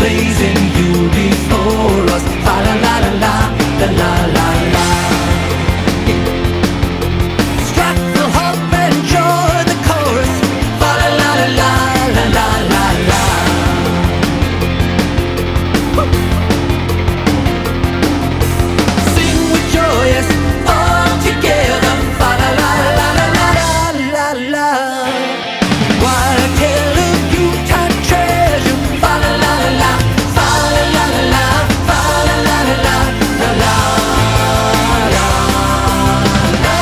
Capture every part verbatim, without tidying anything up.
blazing, you before us. Fa la la la la, la la la la. Strike the hope and joy, the chorus. Fa la la la la, la la la la. Sing with joy, yes, all together. Fa la la la la la la la. While I tell of Yuletide treasure. Fa la la la la, fa la la la la, fa la la la la, la la la la.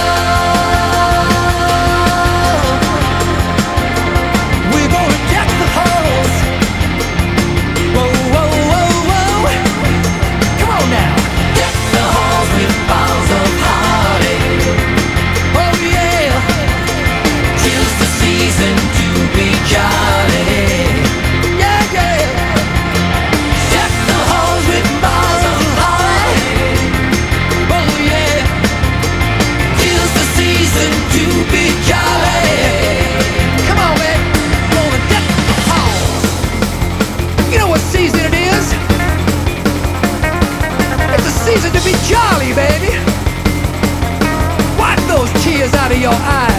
We're gonna deck the halls. Whoa, whoa, whoa, whoa. Come on now. Deck the halls with boughs of holly. Oh yeah. 'Tis the season to be jolly. Yeah, yeah. Deck the halls with boughs of holly. Oh yeah. 'Tis the season to be jolly. Come on, man. Gonna deck the halls. You know what season it is? It's a season to be jolly, baby. Wipe those tears out of your eyes.